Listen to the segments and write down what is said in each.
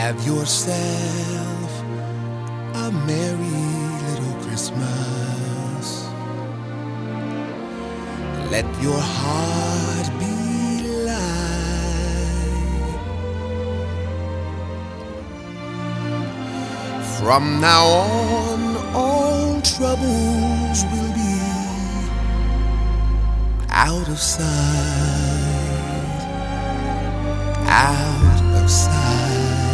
Have yourself a merry little Christmas. Let your heart be light. From now on, all troubles will be out of sight, out of sight.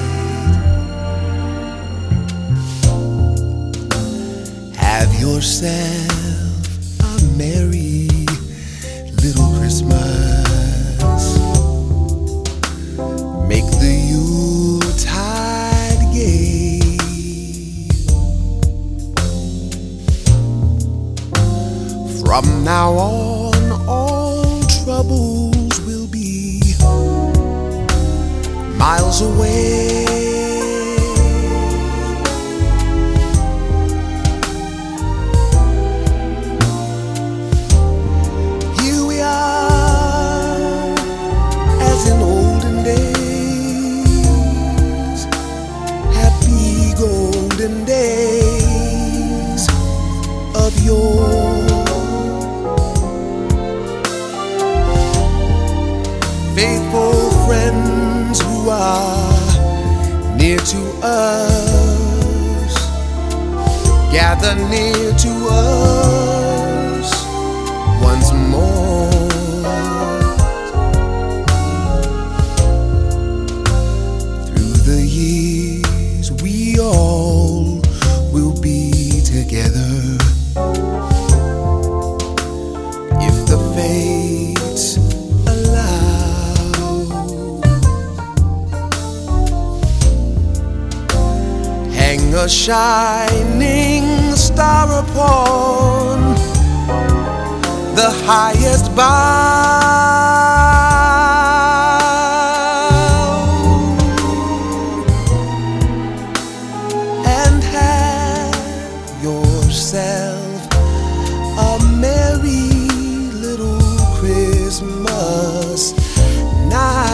Have yourself a merry little Christmas. Make the Yuletide gay. From now on, all troubles will be miles away. Here we are, as in olden days, happy golden days of yore. Faithful friends who are near to us, gather near to us once more. Through the years we all will be together, if the fates allow. Hang a shining star upon the highest bough, and have yourself a merry little Christmas now.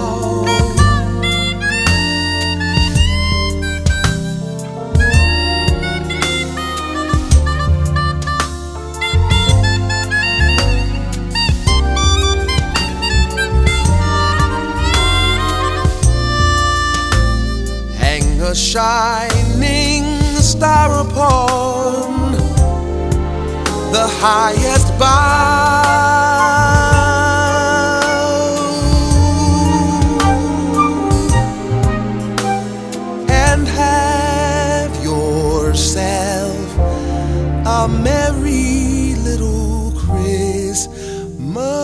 A shining star upon the highest bough, and have yourself a merry little Christmas.